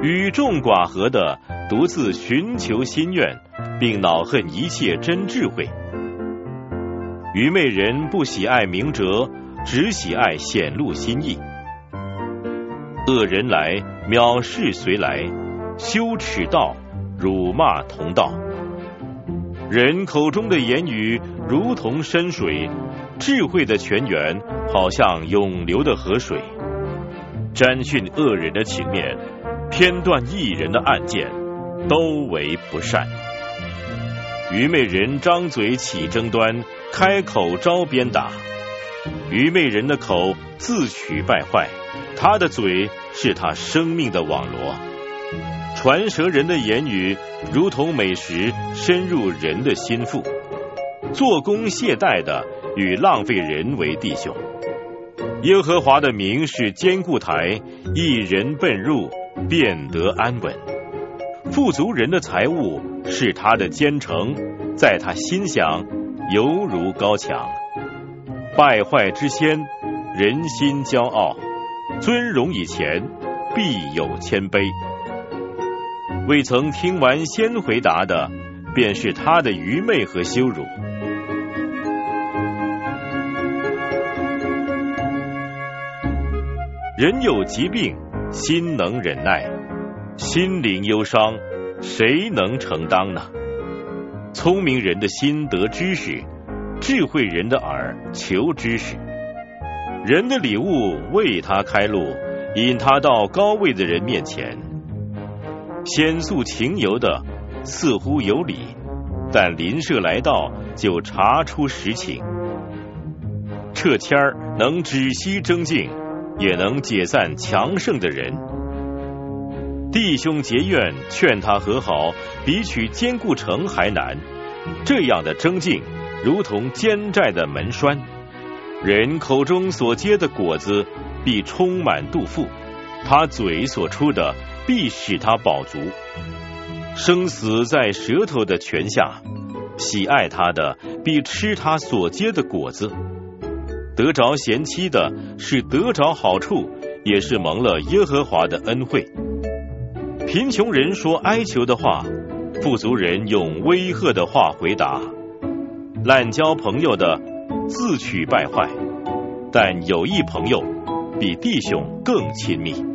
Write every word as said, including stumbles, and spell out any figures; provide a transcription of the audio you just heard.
与众寡合的独自寻求心愿，并恼恨一切真智慧。愚昧人不喜爱明哲，只喜爱显露心意。恶人来，藐视随来，羞耻道，辱骂同道。人口中的言语如同深水，智慧的泉源好像永流的河水。沾训恶人的情面，偏断义人的案件，都为不善。愚昧人张嘴起争端，开口招鞭打。愚昧人的口自取败坏，他的嘴是他生命的网罗。传舌人的言语如同美食，深入人的心腹。做工懈怠的与浪费人为弟兄。耶和华的名是坚固台，一人奔入，便得安稳。富足人的财物是他的坚城，在他心想犹如高墙。败坏之先，人心骄傲；尊荣以前，必有谦卑。未曾听完先回答的，便是他的愚昧和羞辱。人有疾病，心能忍耐；心灵忧伤，谁能承当呢？聪明人的心得知识，智慧人的耳求知识。人的礼物为他开路，引他到高位的人面前。先诉情由的似乎有理，但邻舍来到就查出实情。掣签儿能止息争竞，也能解散强盛的人。弟兄结怨，劝他和好，比取坚固城还难。这样的争竞如同坚寨的门栓。人口中所结的果子必充满肚腹，他嘴所出的必使他饱足。生死在舌头的泉下，喜爱他的必吃他所结的果子。得着贤妻的是得着好处，也是蒙了耶和华的恩惠。贫穷人说哀求的话，富足人用威吓的话回答。滥交朋友的自取败坏，但有益朋友比弟兄更亲密。